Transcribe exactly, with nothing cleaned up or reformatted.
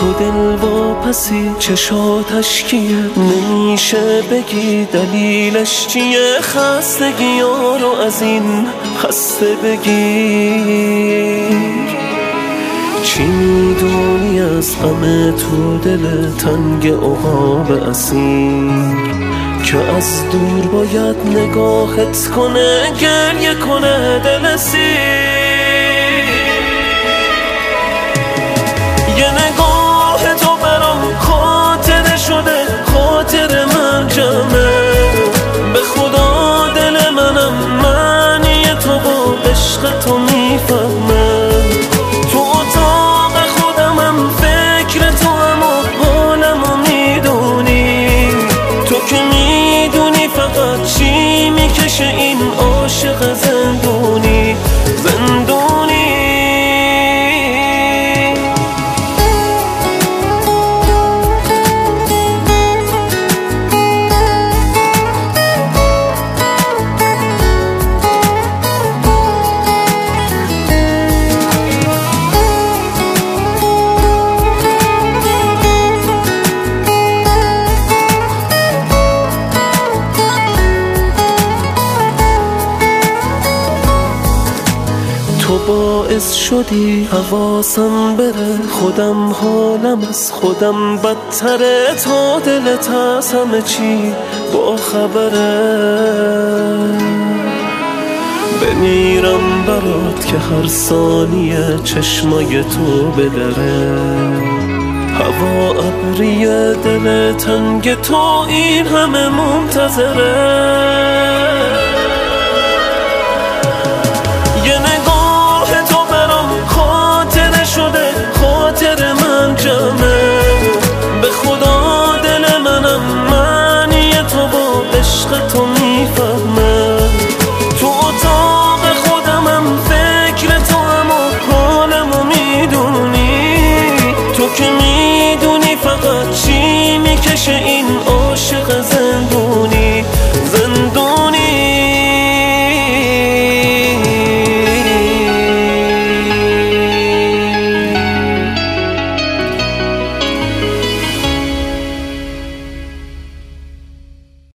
تو دل واپسی چشاتش کیه، نمیشه بگی دلیلش چیه. خستگی ها رو از این خسته بگیر. چی میدونی از غم تو دل تنگ عقاب اسیر، که از دور باید نگاهت کنه گریه کنه دل سیر. یه نگاه تو برام خاطره شده، خاطر من جمعه. به خدا دل منم معنی تو با عشق تو میفهمه. تو اتاق خودمم فکر تو اما حالمو میدونی. تو که میدونی فقط چی میکشه این عاشق زندونی زندونی. تو باعث شدی حواسم بره، خودم حالم از خودم بدتره. تا دلت از همه چی با خبره، بمیرم برات که هر ثانیه چشمای تو بدره. هوا ابریه دل تنگ تو این همه منتظره. خاطر من جمعه. به خدا دل منم معنی تو با عشق تو میفهمه. تو اتاق خودمم فکر تو اما حالمو میدونی. تو که میدونی فقط چی میکشه